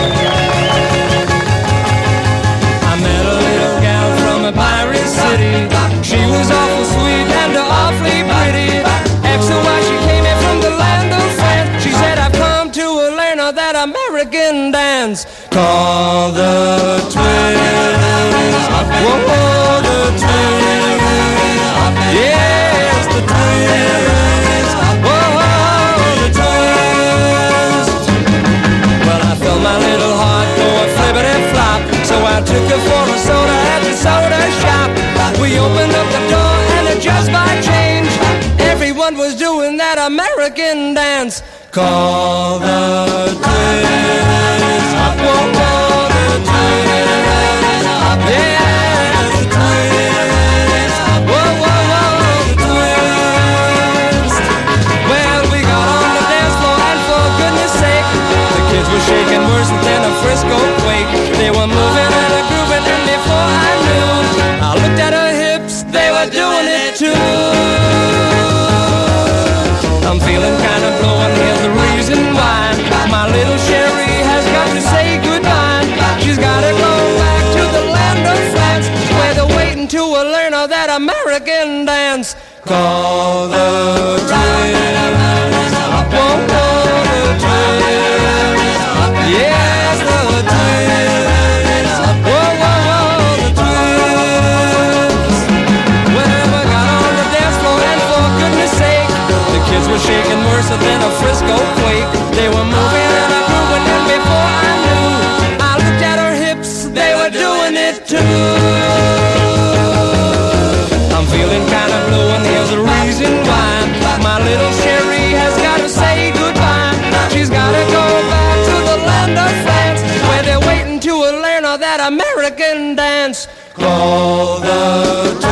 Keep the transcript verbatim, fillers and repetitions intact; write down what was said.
I met a little gal from a pirate city. She was awful sweet and awfully pretty. Asked her why she came here from the land of France. She said, I've come to learn of that American dance called the twist. Whoa, whoa, the twist. Yes, the twist. Whoa, whoa, the twist. Well, I felt my little heart go a flippity-flop, so I took her for a soda at the soda shop. We opened up the door and just by change, everyone was doing that American dance called the twist. Whoa, whoa, the twist. Yes, the twist. Whoa, whoa, whoa, the twist. Well, we got on the dance floor and for goodness sake, the kids were shaking worse than a Frisco quake. They were moving and a grooving, and before I knew, I looked at her hips, they were doing it too. I'm feeling kind of blue, and here's the reason why. My little Sherry has got to say goodbye. She's got to go back to the land of France, where they're waiting to learn of that American dance called the twist. Whoa, whoa, the twist. Yes, the twist. Whoa, whoa, whoa, the twist. Well, we got on the dance floor, and for goodness sake, the kids were shaking worse than a Frisco quake. They were moving and a grooving, and before I knew, I looked at her hips, they were doing it too. I'm feeling kind of blue, and here's the reason why. My little Sherry has got to say goodbye. She's got to go back to the land of France, where they're waiting to learn of that American dance called the